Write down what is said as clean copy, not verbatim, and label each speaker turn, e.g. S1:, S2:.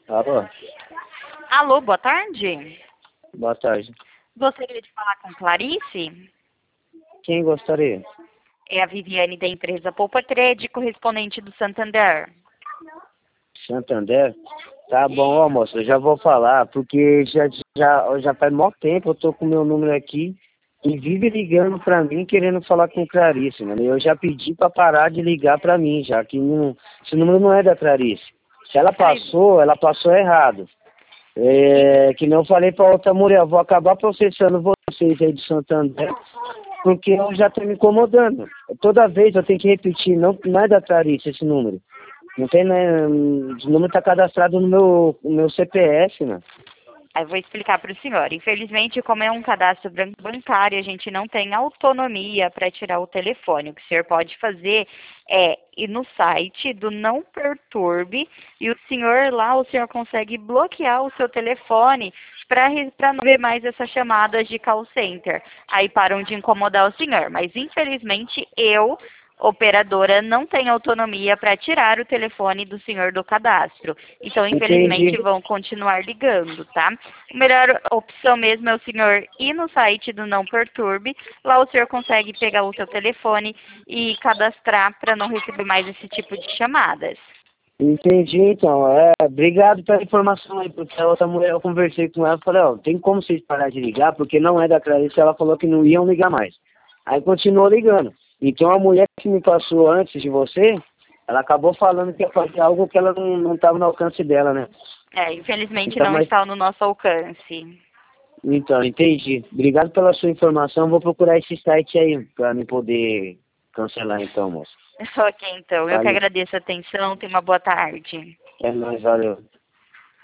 S1: Alô,
S2: Alô, boa tarde.
S1: boa tarde.
S2: Gostaria de falar com Clarice?
S1: Quem gostaria?
S2: É a Viviane da empresa Poupa Trade, correspondente do Santander.
S1: Santander? Tá bom, ó, moça, eu já vou falar, porque já faz mó tempo eu tô com o meu número aqui e vive ligando pra mim querendo falar com Clarice, mano. Eu já pedi pra parar de ligar pra mim, já que não, esse número não é da Clarice. Se ela passou errado. Que nem eu falei pra outra mulher, eu vou acabar processando vocês aí de Santander, porque eu já tô me incomodando. Toda vez eu tenho que repetir, não é da Clarice esse número. Não tem, né? O número tá cadastrado no meu CPF, né?
S2: Aí eu vou explicar para o senhor. Infelizmente, como é um cadastro bancário, a gente não tem autonomia para tirar o telefone. O que o senhor pode fazer é ir no site do Não Perturbe e o senhor lá, o senhor consegue bloquear o seu telefone para não ver mais essas chamadas de call center. Aí param de incomodar o senhor. Mas, infelizmente, eu, operadora, não tenho autonomia para tirar o telefone do senhor do cadastro. Então, infelizmente,
S1: Entendi.
S2: vão continuar ligando, tá? A melhor opção mesmo é o senhor ir no site do Não Perturbe. Lá o senhor consegue pegar o seu telefone e cadastrar para não receber mais esse tipo de chamadas.
S1: Entendi, então. Obrigado pela informação aí, porque a outra mulher, eu conversei com ela, falei, ó, tem como vocês parar de ligar, porque não é da Clarice, ela falou que não iam ligar mais. Aí continuou ligando. Então a mulher que me passou antes de você, ela acabou falando que ia fazer algo que ela não estava no alcance dela, né?
S2: Infelizmente
S1: Então,
S2: não está no nosso alcance.
S1: então, entendi. Obrigado pela sua informação. Vou procurar esse site aí para me poder cancelar então, moço.
S2: Ok, então. Eu que
S1: Valeu.
S2: agradeço a atenção. Tenha uma boa tarde.
S1: É nóis, valeu.